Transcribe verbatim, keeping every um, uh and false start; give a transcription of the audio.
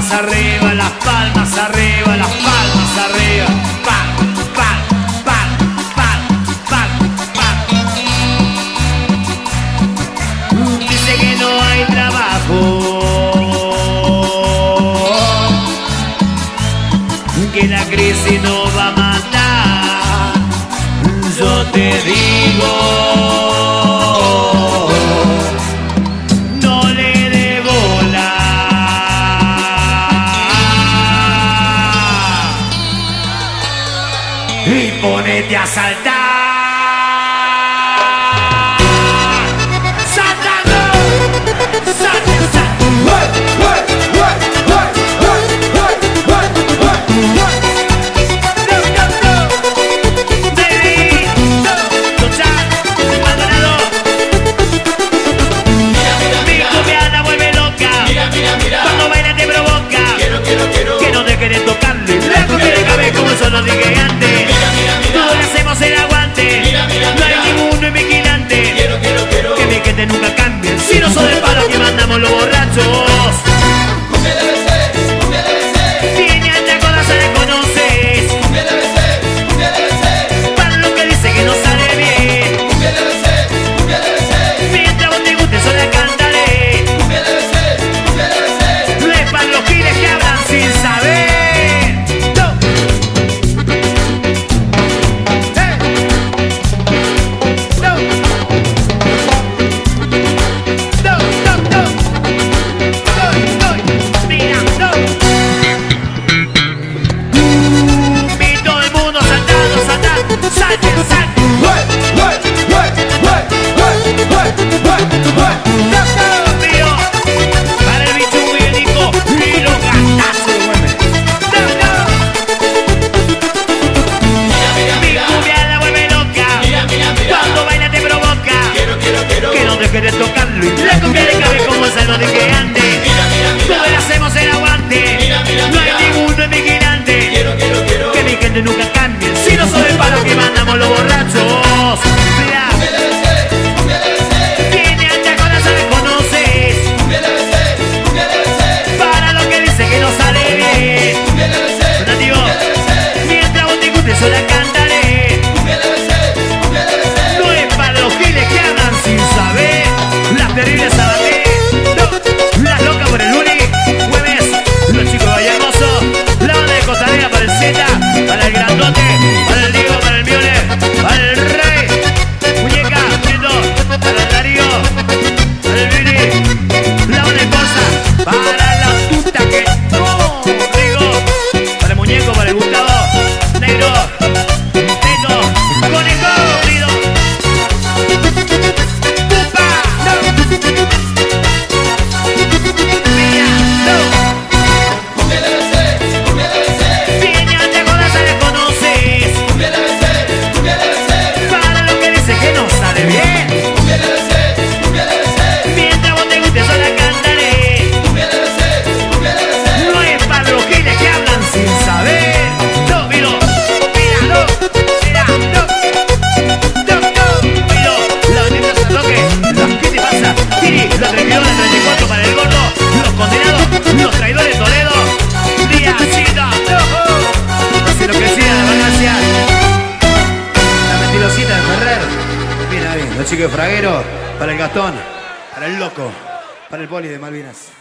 palmas arriba, las palmas arriba, las palmas arriba. Pam, pam, pam, pam, pam, pam. Dice que no hay trabajo, que la crisis no va a matar. Yo te digo, no le dé bola. Y ponete a saltar. ¡Saltando! ¡Salte, salte! ¡Uy, uy, uy, uy, uy, uy, uy, uy, uy! Querés tocarle, la comida cabe como eso no dije antes. Todos le hacemos el aguante, mira, mira, no hay ninguno vigilante. Quiero, quiero, quiero que mi gente nunca cambie. Si no son de palo que mandamos los borrachos. Cumbia debe ser, cumbia debe ser. Tiene alta cosa, se le conoces. Cumbia debe ser, cumbia debe ser. Para lo que dice que no sale bien. Cumbia debe ser, cumbia debe ser. Mientras vos te guste, solo la cantaré. Cumbia debe ser, cumbia debe ser. No es para los giles que hablan sin saber. Querés tocarlo y la cumbia le cabe como esa no dije antes. Mira, mira, mira. Todos le hacemos el aguante. Mira, mira, no hay mira. Ninguno es vigilante. Quiero, quiero, quiero que mi gente nunca cambie. Si no son el palo que mandamos los borrachos. Mira. Cumbia debe ser, cumbia debe ser. Tiene alta cola, se conoces. Cumbia debe ser, cumbia debe ser. Para lo que dice que no sale bien. Cumbia debe ser, cumbia debe ser. Mientras vos te guste, yo la cantaré. Cumbia debe ser, cumbia debe ser. No es para los giles que hablan sin saber. Las terribles sabaté, no, las locas por el Uri, jueves, los chicos de Vallehermoso, la banda de Costanera para el Z, para el Grandote, para el Diego, para el Miole, para el Rey, Muñeca, Prieto, para el Darío, para el Vini, la banda de Cosa, para la tuta que no, Rigo, para el Muñeco, para el Gustavo, Negro, Neto, Conejo, Rido. Los chicos de Fraguero, para el Gastón, para el Loco, para el Poli de Malvinas.